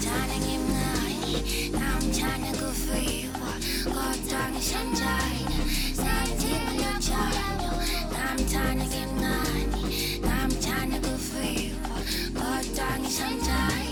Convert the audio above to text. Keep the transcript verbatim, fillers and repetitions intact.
ำทานเงียบง่ายน้ำทานนั้นก็ฟรีก็ตางให้ฉันใจน้ำที่มันเลือกใจน้ำทานนั้นเงียบง่ายน้ำทานนั้นก็ฟรีก็ตางให้ฉันใจ